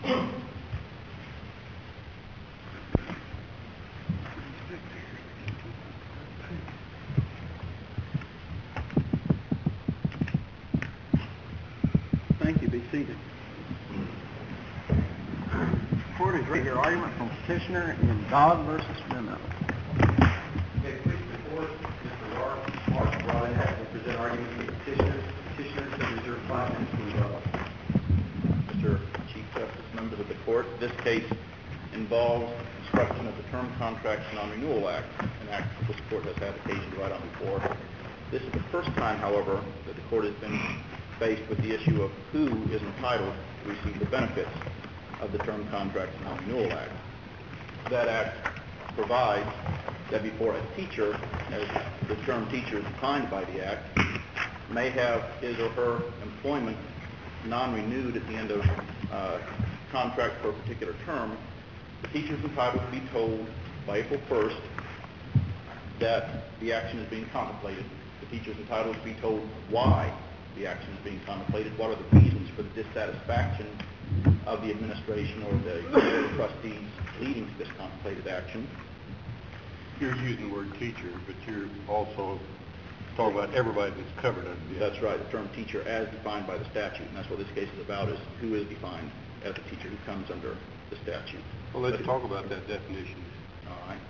Thank you. Be seated. Court is ready to hear argument from petitioner in Dodd versus Memo. May it please the court, Mr. Mark Robinette will present arguments for petitioners. Petitioners to reserve 5 minutes to rebuttal. Mr. Chief Justice, members of the court, this case involves construction of the Term Contracts Non-Renewal Act, an act this court has had occasion to write on before. This is the first time, however, that the court has been faced with the issue of who is entitled to receive the benefits of the Term Contracts Non-Renewal Act. That act provides that before a teacher, as the term teacher is defined by the act, may have his or her employment non-renewed at the end of contract for a particular term, the teacher is entitled to be told by April 1st that the action is being contemplated. The teacher is entitled to be told why the action is being contemplated, what are the reasons for the dissatisfaction of the administration or the board of trustees leading to this contemplated action. You're using the word teacher, but you're also talking about everybody that's covered under the act. That's right, the term teacher as defined by the statute, and that's what this case is about, is who is defined as a teacher who comes under the statute. Well, let's talk about that definition. All right.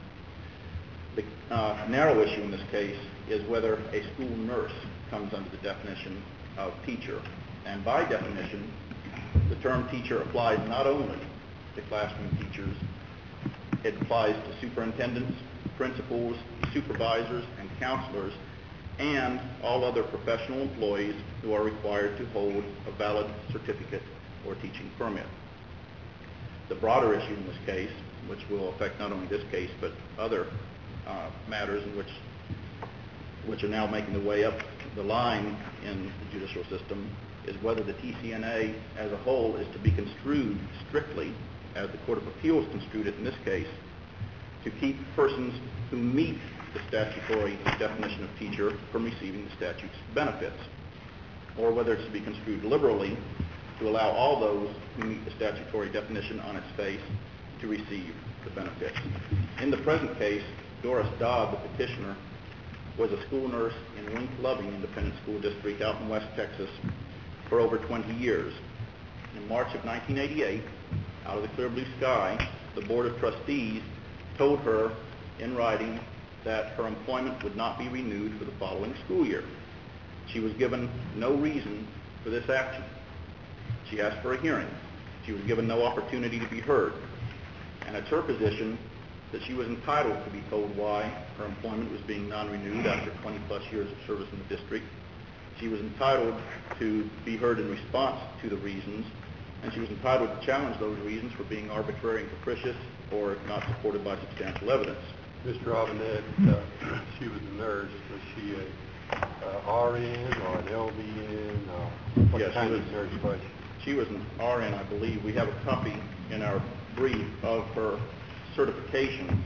The narrow issue in this case is whether a school nurse comes under the definition of teacher. And by definition, the term teacher applies not only to classroom teachers, it applies to superintendents, principals, supervisors, and counselors, and all other professional employees who are required to hold a valid certificate or teaching permit. The broader issue in this case, which will affect not only this case but other matters in which are now making their way up the line in the judicial system, is whether the TCNA as a whole is to be construed strictly, as the Court of Appeals construed it in this case, to keep persons who meet the statutory definition of teacher from receiving the statute's benefits, or whether it's to be construed liberally to allow all those who meet the statutory definition on its face to receive the benefits. In the present case, Doris Dodd, the petitioner, was a school nurse in Wink Loving Independent School District out in West Texas for over 20 years. In March of 1988, out of the clear blue sky, the Board of Trustees told her in writing that her employment would not be renewed for the following school year. She was given no reason for this action. She asked for a hearing. She was given no opportunity to be heard. And it's her position that she was entitled to be told why her employment was being non-renewed after 20 plus years of service in the district. She was entitled to be heard in response to the reasons, and she was entitled to challenge those reasons for being arbitrary and capricious or not supported by substantial evidence. Mr. Robinette, she was a nurse. Was she a RN or an LVN? What kind of nurse was she? She was an RN, I believe. We have a copy in our brief of her certification,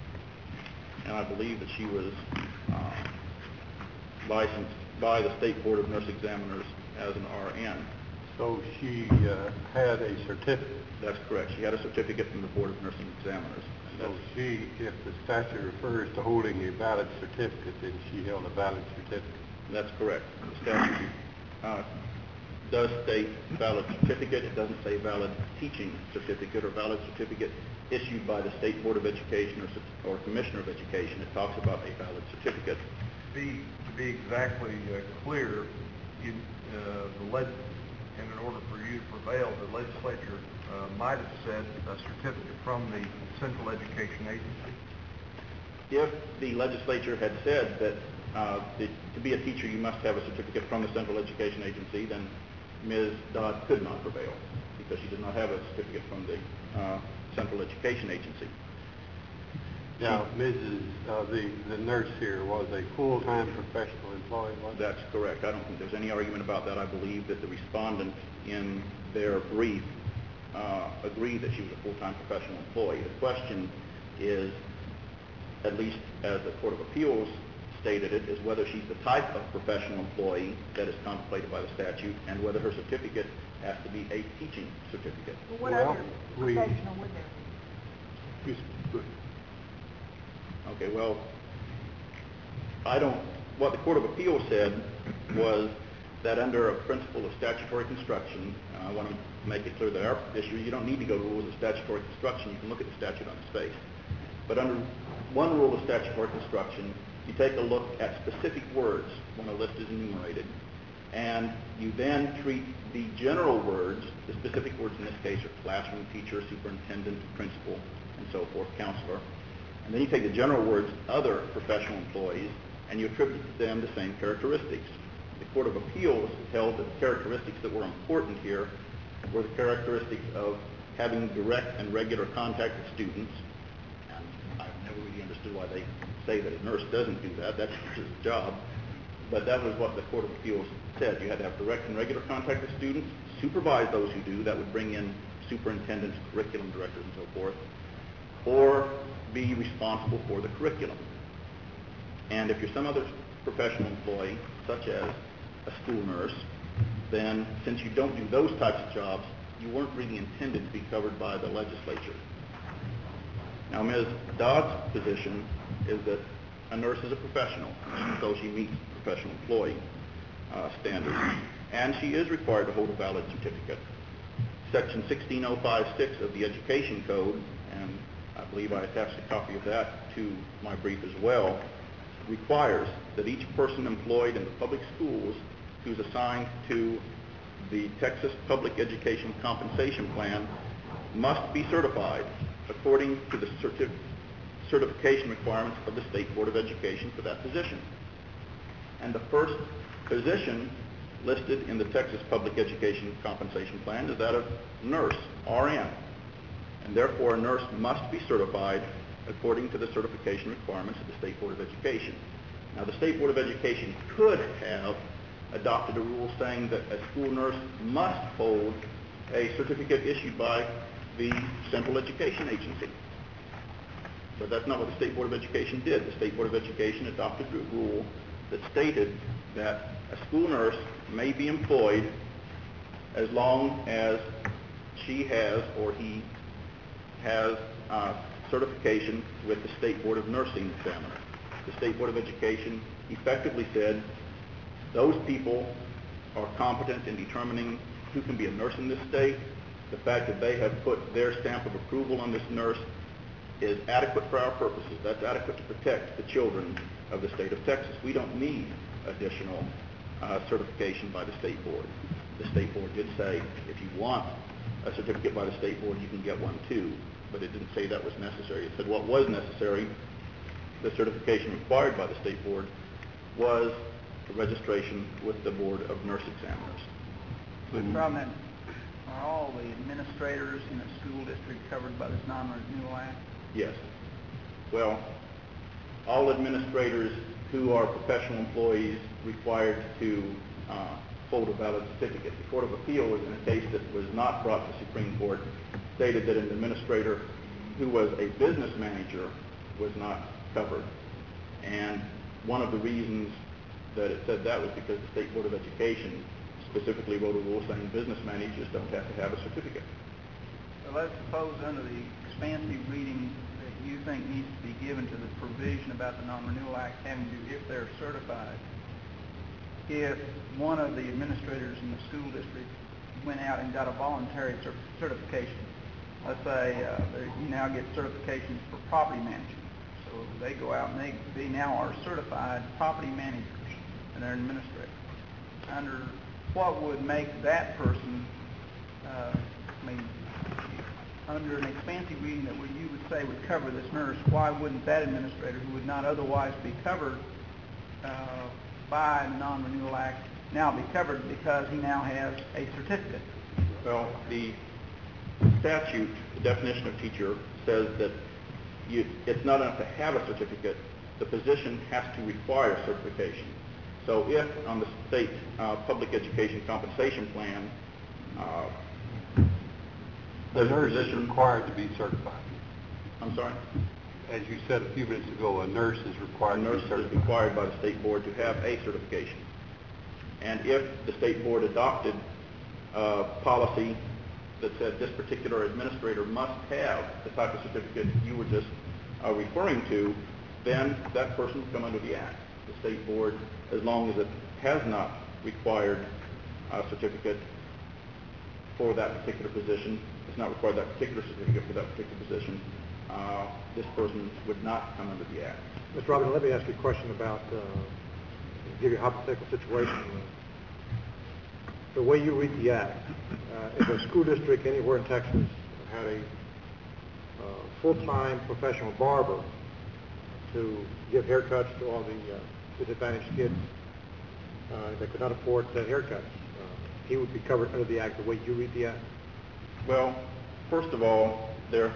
and I believe that she was licensed by the State Board of Nurse Examiners as an RN. So she had a certificate? That's correct. She had a certificate from the Board of Nursing Examiners. So she, if the statute refers to holding a valid certificate, then she held a valid certificate? That's correct. The statute does state valid certificate. It doesn't say valid teaching certificate or valid certificate issued by the State Board of Education or Commissioner of Education. It talks about a valid certificate. To be exactly clear, in order for you to prevail, the legislature might have said a certificate from the Central Education Agency? If the legislature had said that to be a teacher you must have a certificate from the Central Education Agency, then Ms. Dodd could not prevail because she did not have a certificate from the Central Education Agency. Now, the nurse here was a full-time professional employee, wasn't she? That's correct. I don't think there's any argument about that. I believe that the respondent in their brief agreed that she was a full-time professional employee. The question is, at least as the Court of Appeals stated it, is whether she's the type of professional employee that is contemplated by the statute and whether her certificate has to be a teaching certificate. Well, what other professional would there be? Okay, well, what the Court of Appeals said was that under a principle of statutory construction, I want to make it clear that our issue, you don't need to go to rules of statutory construction, you can look at the statute on its face. But under one rule of statutory construction, you take a look at specific words when a list is enumerated, and you then treat the general words, the specific words in this case are classroom teacher, superintendent, principal, and so forth, counselor, and then you take the general words, other professional employees, and you attribute to them the same characteristics. The Court of Appeals held that the characteristics that were important here were the characteristics of having direct and regular contact with students, and I've never really understood why they say that a nurse doesn't do that. That's his job. But that was what the Court of Appeals said. You had to have direct and regular contact with students, supervise those who do. That would bring in superintendents, curriculum directors, and so forth, or be responsible for the curriculum. And if you're some other professional employee, such as a school nurse, then since you don't do those types of jobs, you weren't really intended to be covered by the legislature. Now, Ms. Dodd's position is that a nurse is a professional, so she meets professional employee standards, and she is required to hold a valid certificate. Section 16056 of the Education Code, and I believe I attached a copy of that to my brief as well, requires that each person employed in the public schools who's assigned to the Texas Public Education Compensation Plan must be certified according to the certification requirements of the State Board of Education for that position. And the first position listed in the Texas Public Education Compensation Plan is that of nurse, RN. And therefore, a nurse must be certified according to the certification requirements of the State Board of Education. Now, the State Board of Education could have adopted a rule saying that a school nurse must hold a certificate issued by the Central Education Agency. But that's not what the State Board of Education did. The State Board of Education adopted a rule that stated that a school nurse may be employed as long as she has or he has certification with the State Board of Nursing Examiner. The State Board of Education effectively said those people are competent in determining who can be a nurse in this state. The fact that they have put their stamp of approval on this nurse is adequate for our purposes. That's adequate to protect the children of the state of Texas. We don't need additional certification by the State Board. The State Board did say if you want a certificate by the State Board, you can get one too, but it didn't say that was necessary. It said what was necessary, the certification required by the State Board, was the registration with the Board of Nurse Examiners. From that, are all the administrators in a school district covered by this non-renewal act? Yes. Well, all administrators who are professional employees required to hold a valid certificate. The Court of Appeals, in a case that was not brought to the Supreme Court, stated that an administrator who was a business manager was not covered. And one of the reasons that it said that was because the State Board of Education specifically wrote a rule saying business managers don't have to have a certificate. Well, let's suppose under the expansive reading that you think needs to be given to the provision about the non-renewal act having to do if they're certified. If one of the administrators in the school district went out and got a voluntary certification, let's say you now get certifications for property management. So they go out and they now are certified property managers and they're an administrator. Under what would make that person, under an expansive reading that you would say would cover this nurse, why wouldn't that administrator who would not otherwise be covered by the non-renewal act now be covered because he now has a certificate? Well, the statute, the definition of teacher, says that it's not enough to have a certificate. The position has to require certification. So if on the state public education compensation plan, the nurse is required to be certified. I'm sorry? as you said a few minutes ago, a nurse is A required to nurse be is certified. required by the state board to have a certification. And if the state board adopted a policy that said this particular administrator must have the type of certificate you were just referring to, then that person would come under the Act. The state board, as long as it has not required a certificate for that particular position, has not required that particular certificate for that particular position, this person would not come under the Act. Mr. Robinson, let me ask you a question about, give you a hypothetical situation. The way you read the Act, if a school district anywhere in Texas had a full-time professional barber to give haircuts to all the disadvantaged kids that could not afford the haircuts, he would be covered under the Act the way you read the Act? Well, first of all,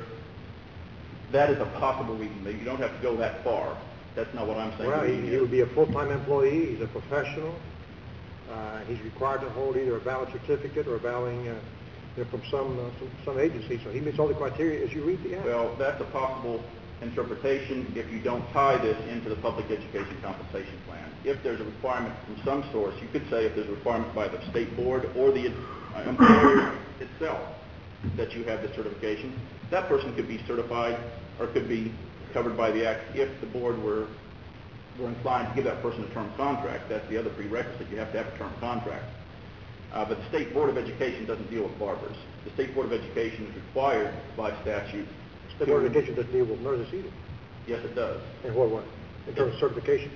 that is a possible reason. You don't have to go that far. That's not what I'm saying. Well, he would be a full-time employee. He's a professional. He's required to hold either a valid certificate or a valid from some agency. So he meets all the criteria as you read the Act. Well, that's a possible interpretation if you don't tie this into the public education compensation plan. If there's a requirement from some source, you could say if there's a requirement by the state board or the employer itself that you have the certification, that person could be certified or could be covered by the Act if the board were inclined to give that person a term contract. That's the other prerequisite. You have to have a term contract. But the State Board of Education doesn't deal with barbers. The State Board of Education is required by statute. The Board of Education doesn't deal with nurses either. Yes, it does. In what way? In terms of certification?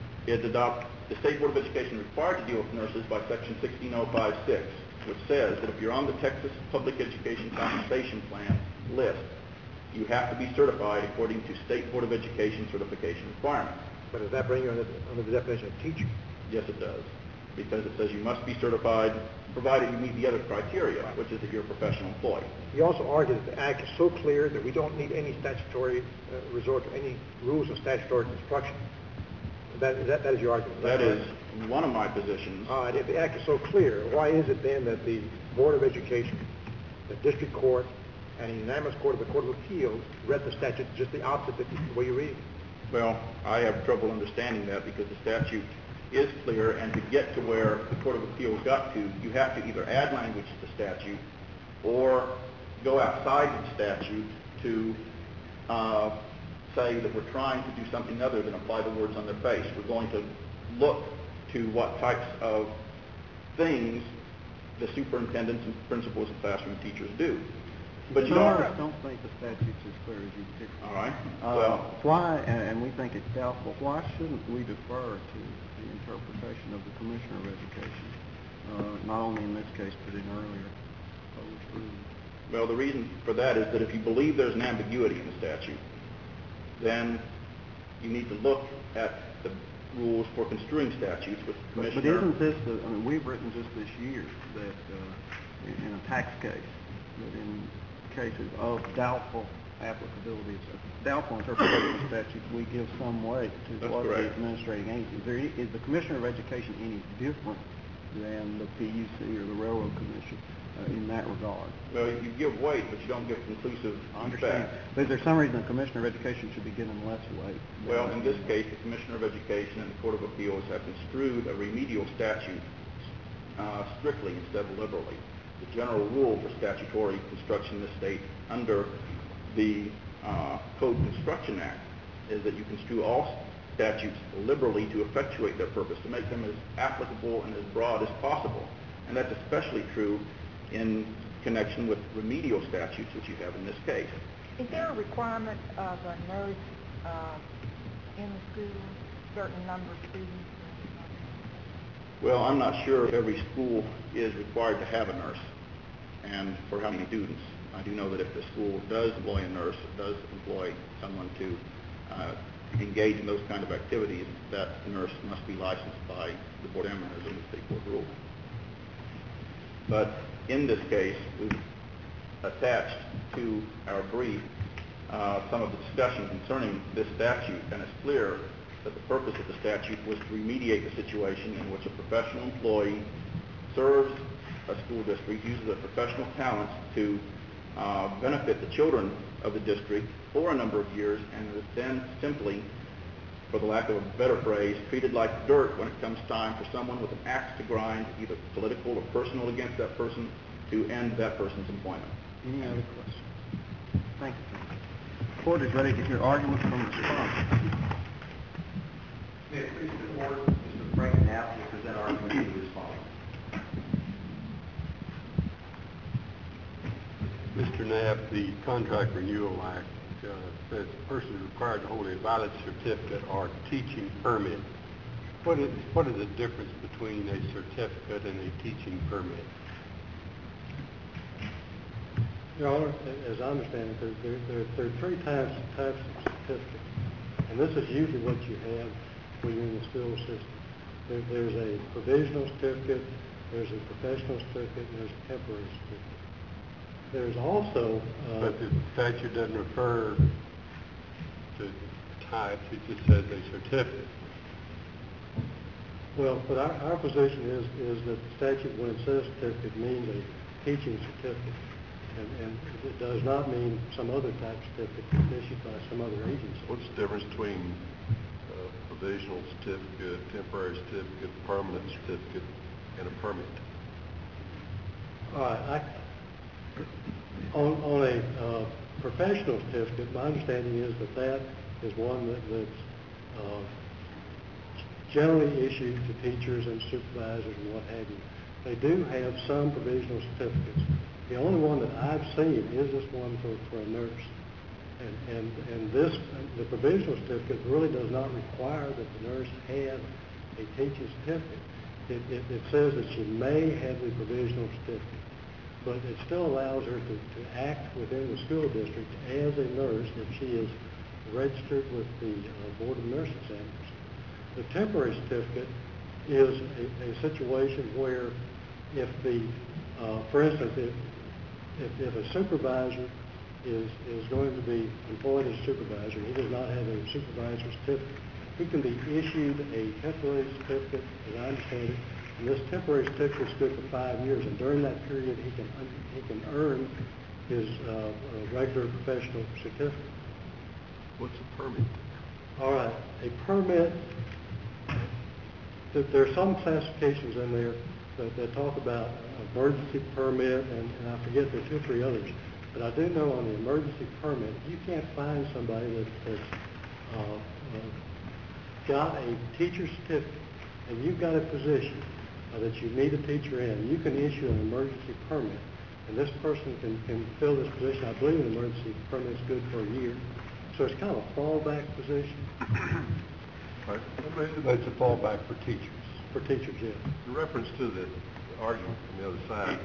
The State Board of Education is required to deal with nurses by Section 16056, which says that if you're on the Texas Public Education Compensation Plan list, you have to be certified according to State Board of Education certification requirements. But does that bring you under the definition of teacher? Yes, it does, because it says you must be certified provided you meet the other criteria, which is that you're a professional employee. You also argue that the Act is so clear that we don't need any statutory resort to any rules of statutory construction. That is your argument? That is one of my positions. All right. If the Act is so clear, why is it then that the Board of Education, the District Court, and a unanimous court of the Court of Appeals read the statute just the opposite of the way you read it? Well, I have trouble understanding that because the statute is clear, and to get to where the Court of Appeals got to, you have to either add language to the statute or go outside the statute to say that we're trying to do something other than apply the words on their face. We're going to look to what types of things the superintendents and principals and classroom teachers do. But you don't think the statute's as clear as you think. All right. Why, and we think it's doubtful, why shouldn't we defer to the interpretation of the Commissioner of Education, not only in this case, but in earlier published rulings? Well, the reason for that is that if you believe there's an ambiguity in the statute, then you need to look at the rules for construing statutes with the Commissioner. But isn't this, we've written just this year that in a tax case, that in cases of doubtful applicability, doubtful interpretation of statutes, we give some weight to what the administrating agency. Is the Commissioner of Education any different than the PUC or the Railroad Commission in that regard? Well, you give weight, but you don't give conclusive I understand. But is there some reason the Commissioner of Education should be given less weight? Well, in this case, the Commissioner of Education and the Court of Appeals have construed a remedial statute strictly instead of liberally. The general rule for statutory construction in the state under the Code Construction Act is that you construe all statutes liberally to effectuate their purpose, to make them as applicable and as broad as possible. And that's especially true in connection with remedial statutes, which you have in this case. Is there a requirement of a nurse in the school, certain number of students? Well, I'm not sure if every school is required to have a nurse and for how many students. I do know that if the school does employ a nurse, does employ someone to engage in those kind of activities, that nurse must be licensed by the Board of Examiners under the state board rule. But in this case, we've attached to our brief some of the discussion concerning this statute, and it's clear that the purpose of the statute was to remediate the situation in which a professional employee serves a school district, uses their professional talents to benefit the children of the district for a number of years, and is then simply, for the lack of a better phrase, treated like dirt when it comes time for someone with an axe to grind, either political or personal, against that person to end that person's employment. Any other questions? Thank you. The court is ready to hear arguments from the respondent. May it please the court, Mr. Frank Knapp will present argument to the respondent. Mr. Knapp, the Contract Renewal Act says a person is required to hold a valid certificate or teaching permit. What is the difference between a certificate and a teaching permit? Your Honor, as I understand it, there are three types of certificates, and this is usually what you have when you're in the school system. There's a provisional certificate, there's a professional certificate, and there's a temporary certificate. There's also... but the statute doesn't refer to types, it just says a certificate. Well, but our position is that the statute, when it says certificate, means a teaching certificate. And it does not mean some other type of certificate that's issued by some other agency. What's the difference between a provisional certificate, temporary certificate, permanent certificate, and a permit? All right. On a professional certificate, my understanding is that is one that's generally issued to teachers and supervisors and what have you. They do have some provisional certificates. The only one that I've seen is this one for a nurse. And the provisional certificate really does not require that the nurse have a teaching certificate. It says that she may have the provisional certificate, but it still allows her to act within the school district as a nurse if she is registered with the Board of Nurse Examiners. The temporary certificate is a situation where if for instance, if a supervisor is going to be employed as a supervisor, he does not have a supervisor certificate, he can be issued a temporary certificate, as I understand it, and this temporary certificate is good for 5 years, and during that period he can earn his regular professional certificate. What's a permit? All right, a permit, there are some classifications in there that talk about emergency permit, and I forget the 2 or 3 others. But I do know on the emergency permit, you can't find somebody that's got a teacher certificate, and you've got a position that you need a teacher in. You can issue an emergency permit, and this person can fill this position. I believe an emergency permit is good for a year. So it's kind of a fallback position. It's a fallback for teachers. For teachers, yes. In reference to the argument from the other side,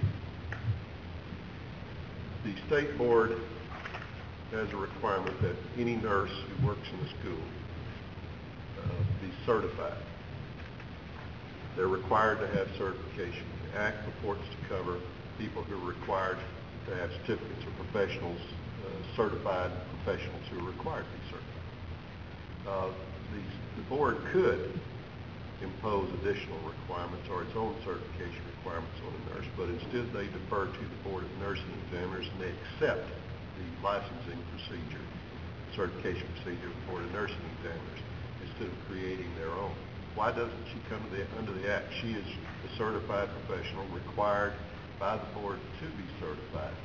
the state board has a requirement that any nurse who works in the school be certified. They're required to have certification. The Act purports to cover people who are required to have certificates, or professionals, certified professionals who are required to be certified. The board could impose additional requirements or its own certification requirements on a nurse, but instead they defer to the Board of Nursing Examiners, and they accept the licensing procedure, certification procedure of the Board of Nursing Examiners, instead of creating their own. Why doesn't she come under the Act? She is a certified professional required by the board to be certified.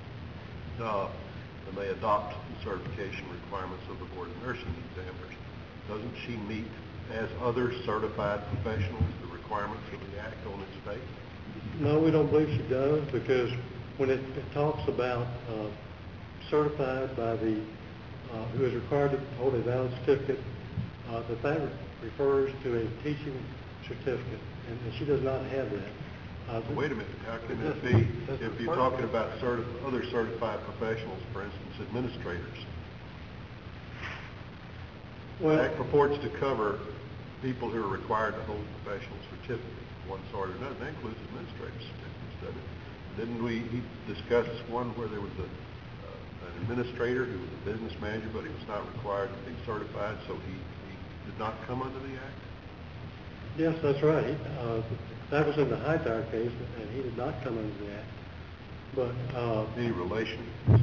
And they adopt the certification requirements of the Board of Nursing Examiners. Doesn't she meet, as other certified professionals, the requirements of the Act on its face? No, we don't believe she does, because when it talks about certified by the, who is required to hold a valid certificate, that refers to a teaching certificate, and she does not have that. Wait a minute, how can that be if you're talking about other certified professionals, for instance, administrators? Well, The Act purports to cover people who are required to hold a professional certificate of one sort or another. That includes administrative certificates, doesn't it? Didn't he discuss one where there was an administrator who was a business manager, but he was not required to be certified, so he did not come under the Act? yes, that's right. That was in the Hightower case, and he did not come under the Act. But, Any relation?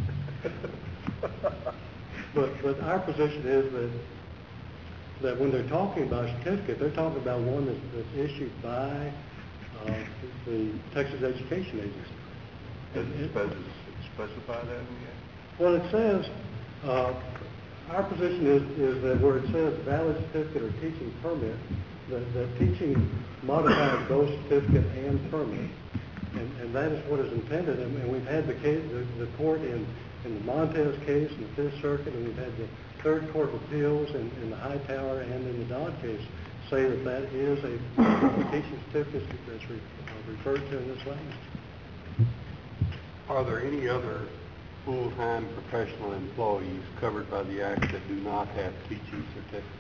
but our position is that when they're talking about a certificate, they're talking about one that's issued by the Texas Education Agency. Does it specify that in the act? Well, it says, our position is that where it says valid certificate or teaching permit, that teaching modifies both certificate and permit. And that is what is intended. And we've had the court in the Montez case in the Fifth Circuit, and we've had the Third Court of Appeals in the Hightower and in the Dodd case say that is a teaching certificate that's referred to in this language. Are there any other full-time professional employees covered by the Act that do not have teaching certificates?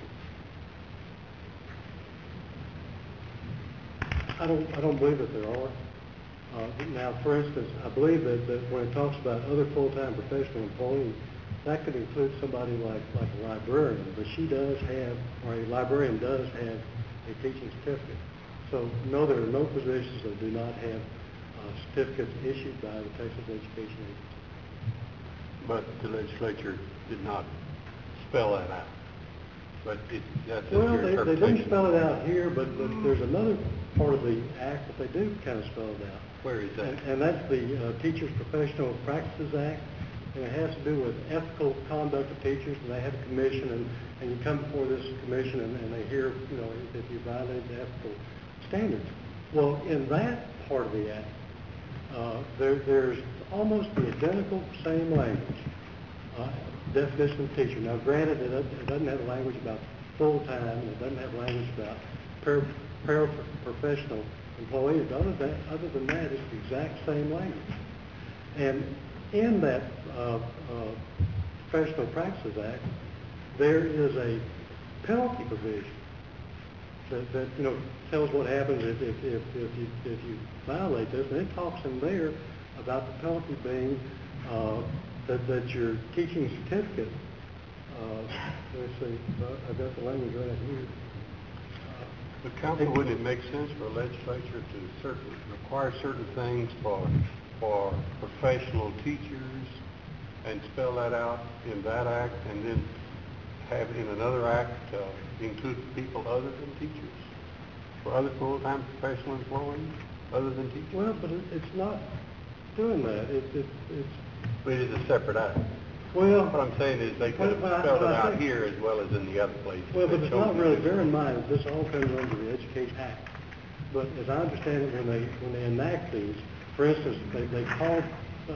I don't believe that there are. Now, for instance, I believe that when it talks about other full-time professional employees, that could include somebody like a librarian, but she does have, or a librarian does have a teaching certificate. So, no, there are no positions that do not have certificates issued by the Texas Education Agency. But the legislature did not spell that out. But that's well, your they didn't spell it out here, but there's another part of the Act that they do kind of spell it out. Where is that? And that's the Teachers Professional Practices Act. And it has to do with ethical conduct of teachers, and they have a commission, and you come before this commission, and they hear, that you violate the ethical standards. Well, in that part of the Act, there's almost the identical same language, definition of teacher. Now, granted, it doesn't have language about full-time, and it doesn't have language about paraprofessional employees. Other than that, it's the exact same language. And in that Professional Practices Act, there is a penalty provision that tells what happens if you violate this, and it talks in there about the penalty being that your teaching certificate. Let's see, I've got the language right here. But counsel, wouldn't it make sense for a legislature to require certain things for professional teachers and spell that out in that act, and then have in another act include people other than teachers, for other full-time professional employees other than teachers? Well, but it's not doing that. But it is a separate act. Well, what I'm saying is they could have spelled it out here as well as in the other places. Well, but it's not really. Bear in mind that this all comes under the Education Act. But as I understand it, when they enact these, for instance, they call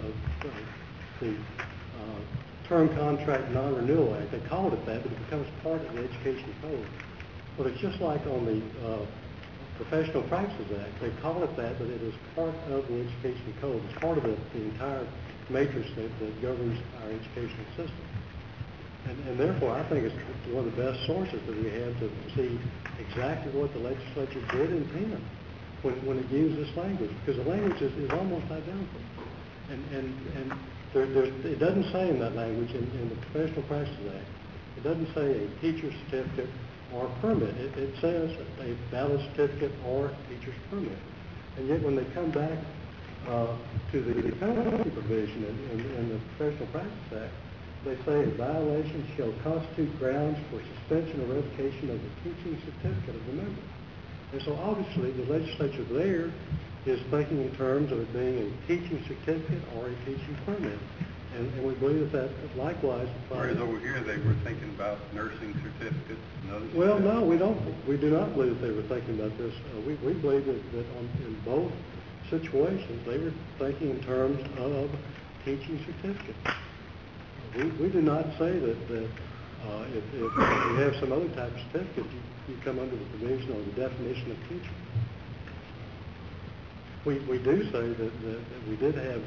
the Term Contract Non-Renewal Act. They called it that, but it becomes part of the Education Code. But it's just like on the Professional Practices Act. They call it that, but it is part of the Education Code. It's part of the entire matrix that governs our educational system. And therefore, I think it's one of the best sources that we have to see exactly what the legislature did intend when it used this language, because the language is almost identical. And it doesn't say in that language, in the Professional Practices Act, it doesn't say a teacher's certificate or a permit. It says a valid certificate or teacher's permit. And yet when they come back to the penalty provision in the Professional Practice Act, they say a violation shall constitute grounds for suspension or revocation of the teaching certificate of the member. And so obviously the legislature there is thinking in terms of it being a teaching certificate or a teaching permit. And we believe that likewise applies. Whereas over here they were thinking about nursing certificates and other Well, no, we don't. We do not believe that they were thinking about this. We believe that in both situations they were thinking in terms of teaching certificates. We do not say that if you have some other type of certificate, you come under the provision or the definition of teacher. We do say that we did have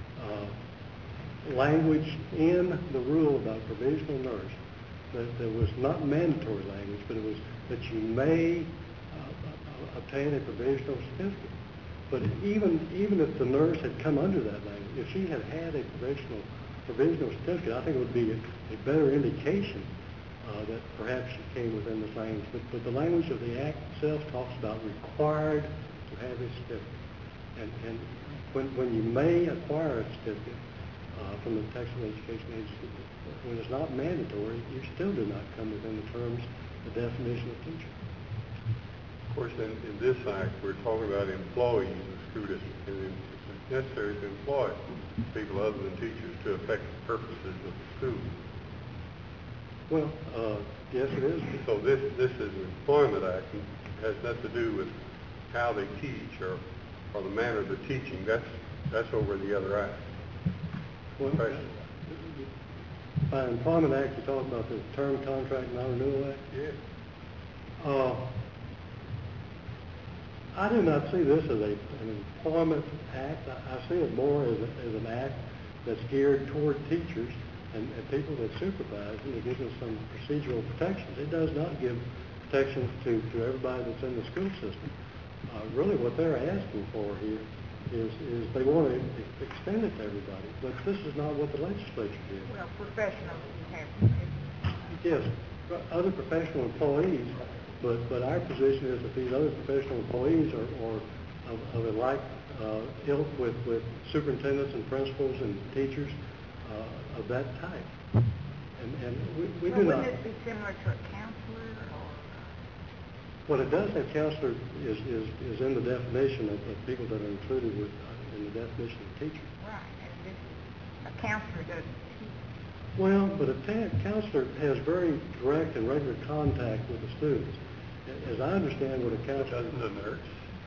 language in the rule about provisional nurse that was not mandatory language, but it was that you may obtain a provisional certificate. But even if the nurse had come under that language, if she had had a provisional certificate, I think it would be a better indication that perhaps she came within this language. But the language of the Act itself talks about required to have a certificate. And when you may acquire a certificate from the Texas Education Agency, when it's not mandatory, you still do not come within the terms, the definition of teacher. Of course, in this act, we're talking about employees of the school district, and it's necessary to employ people other than teachers to affect the purposes of the school. Well, yes, it is. So this is an employment act, and has nothing to do with how they teach or the manner of the teaching. That's over the other act. Well, by Employment Act, you're talking about the Term Contract Non-Renewal Act? Yeah. I do not see this as an employment act. I see it more as an act that's geared toward teachers and people that supervise, and it gives them some procedural protections. It does not give protections to everybody that's in the school system. Really what they're asking for here is they want to extend it to everybody, but this is not what the legislature did. Well, professionals have certificates. Yes, other professional employees, but our position is that these other professional employees are of a like ilk with superintendents and principals and teachers of that type. And we do not... Wouldn't it be similar to a counselor or... Well, it does have counselor is in the definition of people that are included in the definition of teacher. Right, and this, a counselor doesn't teach. Well, but a counselor has very direct and regular contact with the students. As I understand what a counselor... Doesn't the nurse?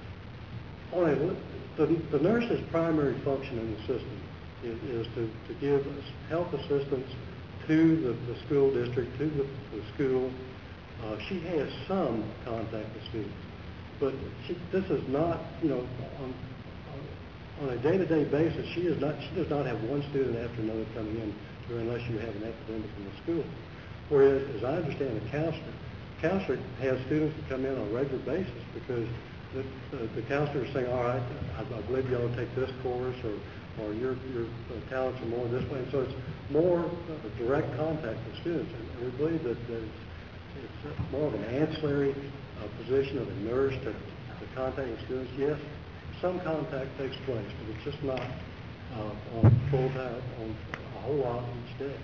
The nurse's primary function in the system is to give health assistance to the school district, to the school. She has some contact with students, but this is not, on a day-to-day basis, she does not have one student after another coming in to her unless you have an epidemic in the school. Whereas, as I understand, a counselor has students that come in on a regular basis because the counselor is saying, all right, I believe you ought to take this course, or your talents are more this way. And so it's more of a direct contact with students. And we believe that it's more of an ancillary position of a nurse to contact with students. Yes, some contact takes place, but it's just not on full time, on a whole lot each day.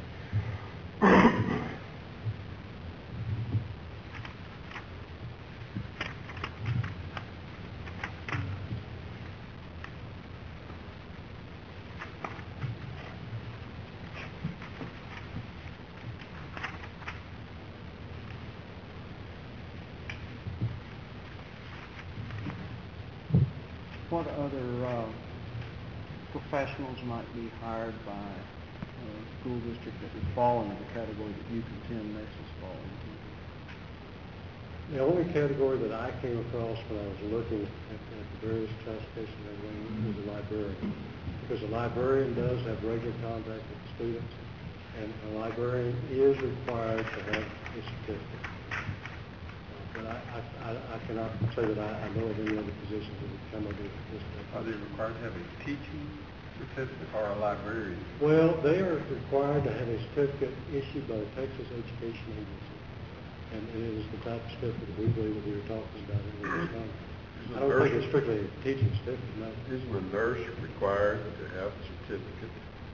What other professionals might be hired by a school district that would fall into the category that you contend nurses fall into? The only category that I came across when I was looking at the various classifications and everything was a librarian. Because a librarian does have regular contact with the students, and a librarian is required to have a certificate. But I cannot say that I know of any other positions that would come under this. Are they required to have a teaching certificate or a librarian? Well, they are required to have a certificate issued by the Texas Education Agency. And it is the type of certificate we believe that we were talking about in this time. I don't think it's strictly a teaching certificate, no. Isn't a nurse required to have a certificate?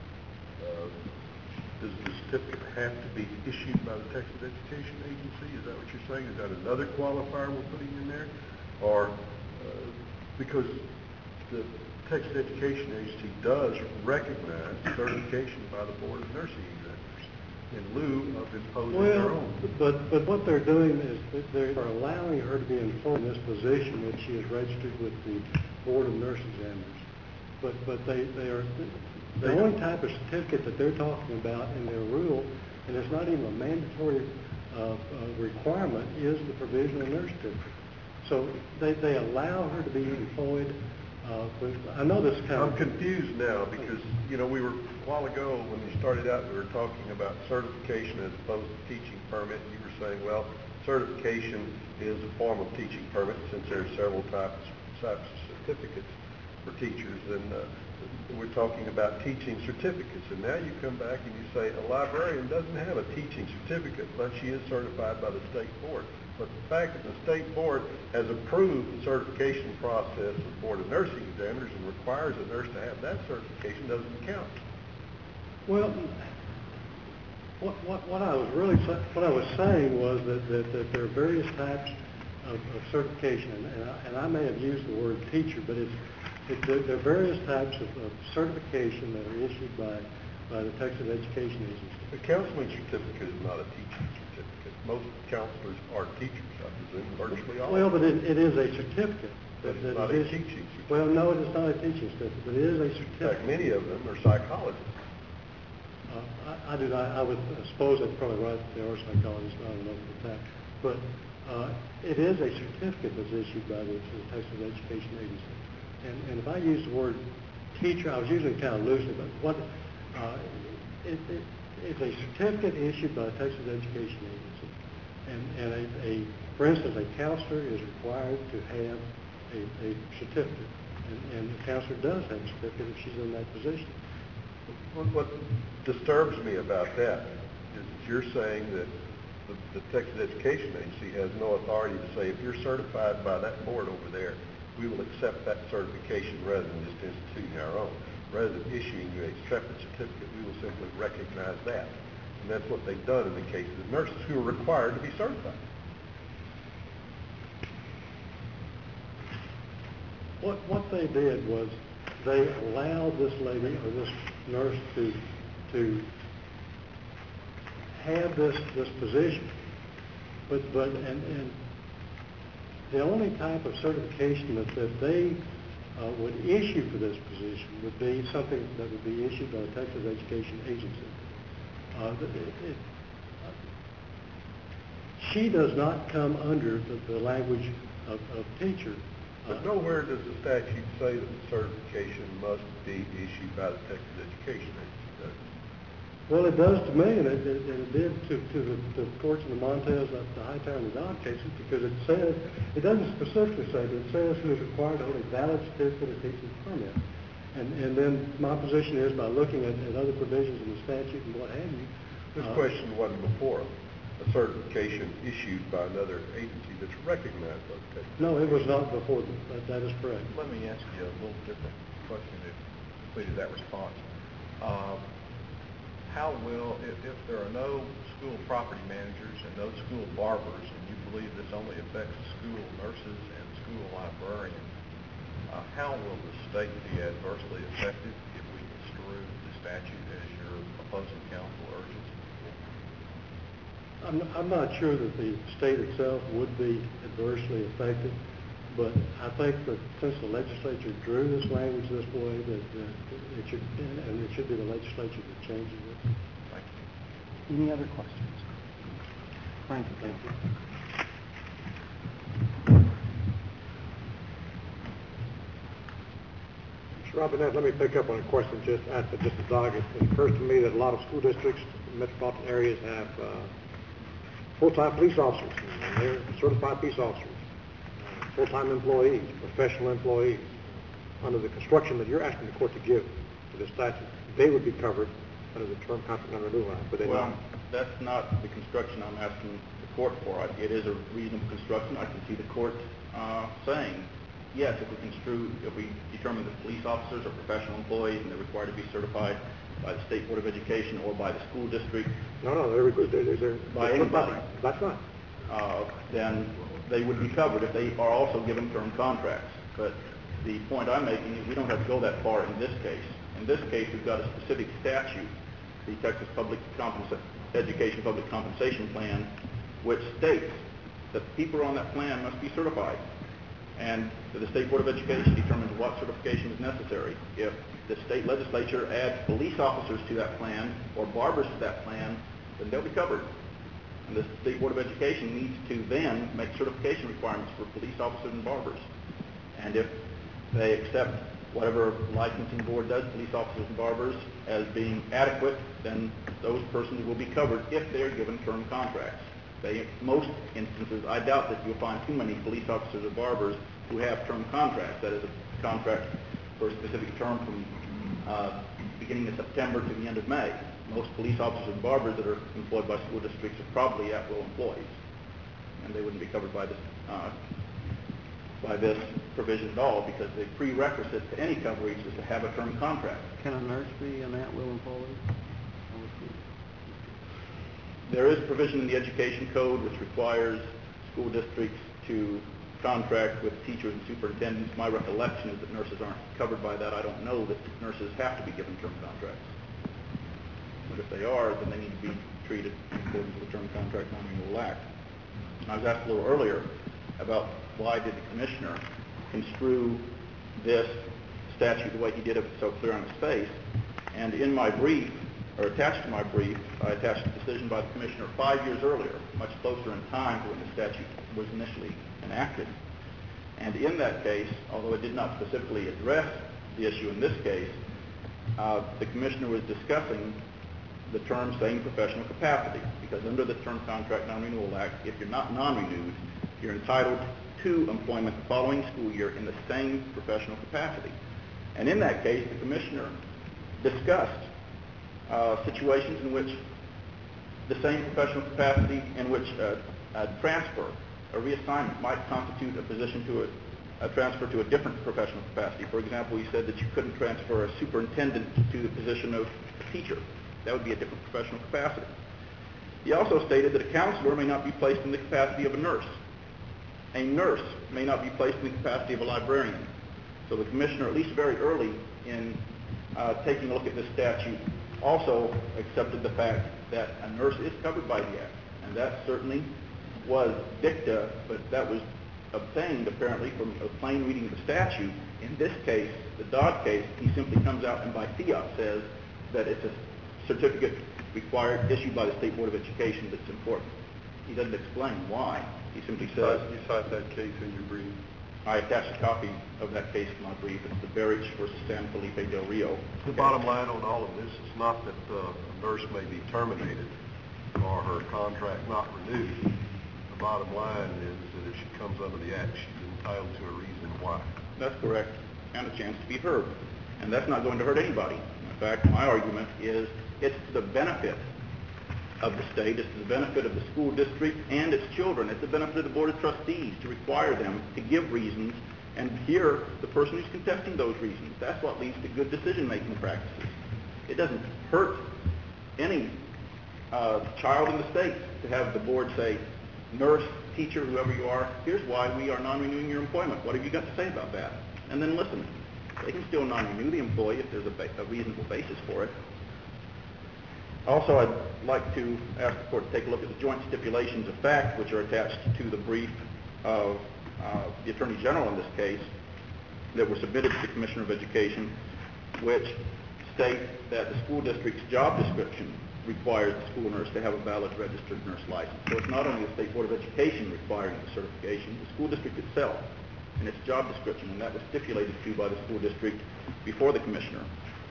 Does the certificate have to be issued by the Texas Education Agency? Is that what you're saying? Is that another qualifier we're putting in there? Or because the Texas Education Agency does recognize certification by the Board of Nursing Examiners in lieu of imposing their own. But what they're doing is that they are allowing her to be employed in this position if she is registered with the Board of Nurse Examiners. But they are... The only type of certificate that they're talking about in their rule, and it's not even a mandatory requirement, is the provisional nurse certificate. So they allow her to be employed I know this kind of... I'm confused now because, we were, a while ago when we started out, we were talking about certification as opposed to teaching permit. You were saying, well, certification is a form of teaching permit since there are several types of certificates for teachers. And we're talking about teaching certificates. And now you come back and you say a librarian doesn't have a teaching certificate unless she is certified by the state board. But the fact that the state board has approved the certification process of the Board of Nursing Examiners and requires a nurse to have that certification doesn't count. Well, what I was saying was that there are various types of certification, and I may have used the word teacher, but there are various types of certification that are issued by the Texas Education Agency. The counseling certificate is not a teaching certificate. Most counselors are teachers, I presume, virtually all. Well, but it is a certificate. But it's not a teaching certificate. Well, no, it is not a teaching certificate, but it is a In certificate. fact, many of them are psychologists. I do not. I would suppose that's probably right. They are psychologists. I don't know for that. But it is a certificate that's issued by the Texas Education Agency. And if I use the word teacher, I was using it kind of loosely, but what it's a certificate issued by the Texas Education Agency. And for instance, a counselor is required to have a certificate, and the counselor does have a certificate if she's in that position. What disturbs me about that is that you're saying that the Texas Education Agency has no authority to say, if you're certified by that board over there, we will accept that certification rather than just instituting our own. Rather than issuing you a separate certificate, we will simply recognize that. And that's what they've done in the case of the nurses who are required to be certified. What they did was they allowed this lady or this nurse to have this position, but the only type of certification that they would issue for this position would be something that would be issued by the Texas Education Agency. She does not come under the language of teacher. But nowhere does the statute say that the certification must be issued by the Texas Education Agency, does it? Well, it does to me, and it did to the courts in the Montez, the Hightower, and the Dodd cases, because it says, it doesn't specifically say, but it says who is required to hold a valid certificate or teaching permit. And then my position is, by looking at other provisions in the statute and what have you. This question wasn't before a certification issued by another agency that's recognized by the Texas. No, it was not before. That is correct. Let me ask you a little different question if you completed that response. How will, if there are no school property managers and no school barbers, and you believe this only affects school nurses and school librarians, how will the state be adversely affected if we construe the statute as your opposing counsel urges? I'm not sure that the state itself would be adversely affected, but I think that since the legislature drew this language this way, that it should, and it should be the legislature that changes it. Thank you. Any other questions? Thank you, counsel. Mr. Robinette, let me pick up on a question just asked by Mr. Dog. It occurs to me that a lot of school districts in metropolitan areas have full-time police officers, and they're certified police officers, full-time employees, professional employees. Under the construction that you're asking the court to give to the statute, they would be covered under the term contract non-renewal act, but they Well, not. that's not the construction I'm asking the court for. It is a reasonable construction. I can see the court saying, yes, if we determine that police officers are professional employees and they're required to be certified by the State Board of Education or by the school district. No, they're by anybody. That's right. Then they would be covered if they are also given term contracts. But the point I'm making is we don't have to go that far in this case. In this case, we've got a specific statute, the Texas Education Public Compensation Plan, which states that people on that plan must be certified. And the State Board of Education determines what certification is necessary. If the state legislature adds police officers to that plan or barbers to that plan, then they'll be covered. And the State Board of Education needs to then make certification requirements for police officers and barbers. And if they accept whatever licensing board does, police officers and barbers, as being adequate, then those persons will be covered if they are given term contracts. In most instances, I doubt that you'll find too many police officers or barbers who have term contracts. That is a contract for a specific term from beginning of September to the end of May. Most police officers and barbers that are employed by school districts are probably at-will employees. and they wouldn't be covered by this provision at all, because the prerequisite to any coverage is to have a term contract. Can a nurse be an at-will employee? There is provision in the Education Code which requires school districts to contract with teachers and superintendents. My recollection is that nurses aren't covered by that. I don't know that nurses have to be given term contracts. But if they are, then they need to be treated in accordance with the Term Contract Non-Renewal Act. I was asked a little earlier about why did the commissioner construe this statute the way he did it so clear on its face. And in my brief, or attached to my brief, I attached a decision by the commissioner 5 years earlier, much closer in time to when the statute was initially enacted. And in that case, although it did not specifically address the issue in this case, the commissioner was discussing the term same professional capacity, because under the Term Contract Non-Renewal Act, if you're not non-renewed, you're entitled to employment the following school year in the same professional capacity. And in that case, the commissioner discussed situations in which the same professional capacity in which a transfer, a reassignment, might constitute a position to a transfer to a different professional capacity. For example, he said that you couldn't transfer a superintendent to the position of a teacher. That would be a different professional capacity. He also stated that a counselor may not be placed in the capacity of a nurse. A nurse may not be placed in the capacity of a librarian. So the commissioner, at least very early in taking a look at this statute, also accepted the fact that a nurse is covered by the Act. And that certainly was dicta, but that was obtained apparently from a plain reading of the statute. In this case, the Dodd case, he simply comes out and by fiat says that it's a certificate required, issued by the State Board of Education that's important. He doesn't explain why. He simply says... You cite that case in your brief? I attached a copy of that case to my brief. It's the Berich versus San Felipe del Rio. The bottom line on all of this is not that a nurse may be terminated or her contract not renewed. The bottom line is that if she comes under the Act, she's entitled to a reason why. That's correct, and a chance to be heard. And that's not going to hurt anybody. In fact, my argument is it's to the benefit of the state, it's to the benefit of the school district and its children, it's the benefit of the Board of Trustees to require them to give reasons and hear the person who's contesting those reasons. That's what leads to good decision-making practices. It doesn't hurt any child in the state to have the board say, nurse, teacher, whoever you are, here's why we are non-renewing your employment. What have you got to say about that? And then listen. They can still non-renew the employee if there's a reasonable basis for it. Also, I'd like to ask the court to take a look at the joint stipulations of fact, which are attached to the brief of the Attorney General in this case, that were submitted to the Commissioner of Education, which state that the school district's job description requires the school nurse to have a valid registered nurse license. So it's not only the State Board of Education requiring the certification, the school district itself in its job description, and that was stipulated to by the school district before the Commissioner.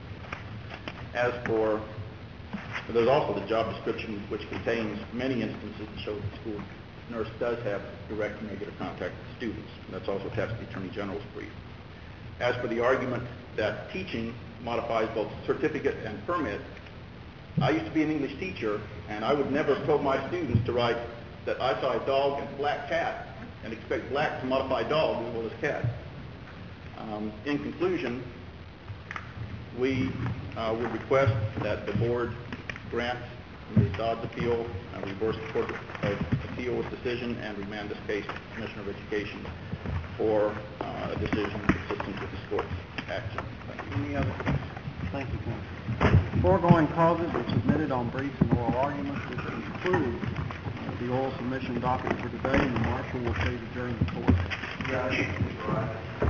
As for there's also the job description, which contains many instances that show that the school nurse does have direct and regular contact with students. That's also attached to the Attorney General's brief. As for the argument that teaching modifies both certificate and permit, I used to be an English teacher, and I would never have told my students to write that I saw a dog and a black cat and expect black to modify dog as well as cat. In conclusion, we would request that the board grant Ms. Dodd's appeal, reverse the Court of Appeals decision, and remand this case to the Commissioner of Education for a decision consistent with this court's action. Thank you. Any other questions? Thank you, Counsel. Foregoing causes are submitted on briefs and oral arguments. This concludes the oral submission docket for today, and the marshal will please adjourn the court.